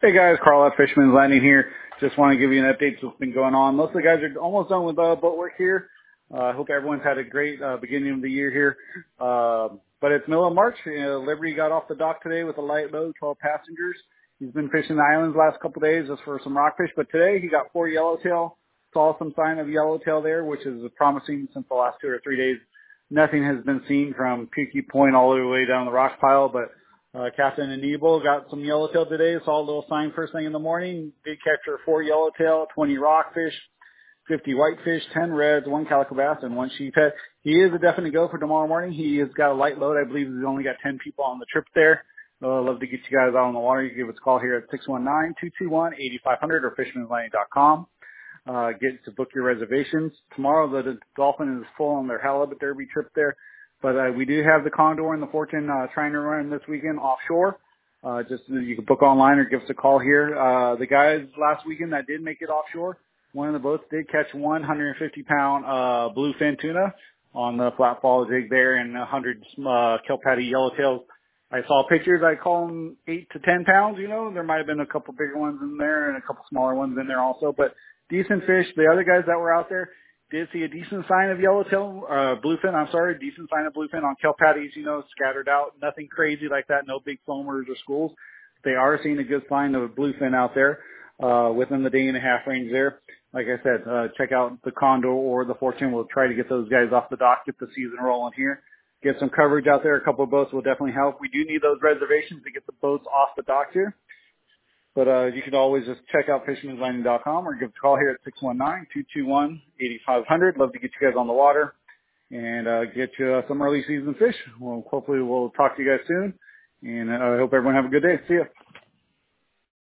Hey guys, Carl at Fisherman's Landing here. Just want to give you an update to what's been going on. Most of the guys are almost done with boat work here. I hope everyone's had a great beginning of the year here. But it's middle of March. Liberty got off the dock today with a light load, 12 passengers. He's been fishing the islands the last couple of days just for some rockfish. But today he got 4 yellowtail. Saw some sign of yellowtail there, which is promising since the last 2 or 3 days. Nothing has been seen from Peaky Point all the way down the rock pile, but Captain Anibal got some yellowtail today. Saw a little sign first thing in the morning. Did catch her 4 yellowtail, 20 rockfish, 50 whitefish, 10 reds, 1 calico bass, and 1 sheephead. He is a definite go for tomorrow morning. He has got a light load. I believe he's only got 10 people on the trip there. I'd love to get you guys out on the water. You can give us a call here at 619-221-8500 or fisherman'slanding.com. Get to book your reservations. Tomorrow the Dolphin is full on their halibut derby trip there. But we do have the Condor and the Fortune trying to run this weekend offshore. Just you can book online or give us a call here. The guys last weekend that did make it offshore, one of the boats did catch 150-pound bluefin tuna on the flat fall jig there and 100 kelp patty yellowtails. I saw pictures. I call them 8 to 10 pounds. You know, there might have been a couple bigger ones in there and a couple smaller ones in there also. But decent fish. The other guys that were out there did see a decent sign of yellowtail, decent sign of bluefin on kelp patties, you know, scattered out. Nothing crazy like that, no big foamers or schools. They are seeing a good sign of bluefin out there within the day and a half range there. Like I said, check out the Condor or the Fortune. We'll try to get those guys off the dock, get the season rolling here. Get some coverage out there. A couple of boats will definitely help. We do need those reservations to get the boats off the dock here. But you can always just check out fisherman'slanding.com or give us a call here at 619-221-8500. Love to get you guys on the water and get you some early season fish. Well, hopefully we'll talk to you guys soon. And I hope everyone have a good day. See ya.